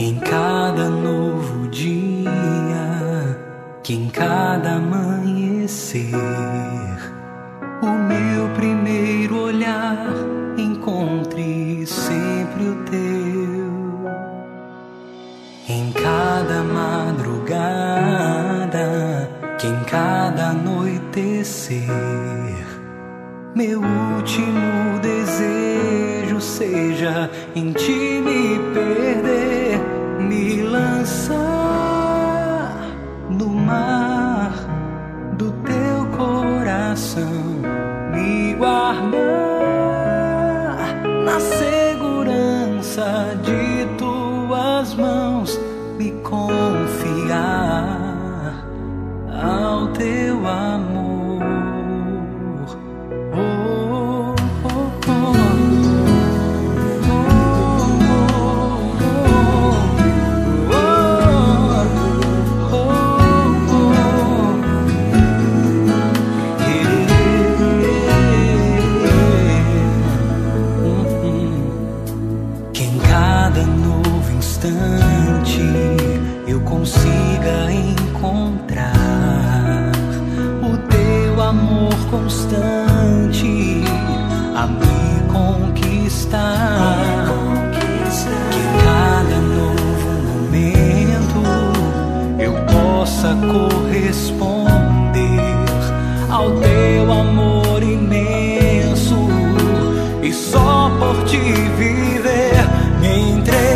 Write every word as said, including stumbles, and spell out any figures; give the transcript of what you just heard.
Em cada novo dia, que em cada amanhecer, o meu primeiro olhar encontre sempre o teu. Em cada madrugada, que em cada anoitecer, meu último desejo seja em ti me perder, me lançar no mar do teu coração, me guardar na segurança de tuas mãos, me confiar ao teu amor. Eu consiga encontrar o teu amor constante a me conquistar. Que em cada novo momento eu possa corresponder ao teu amor imenso e só por te viver me entregar.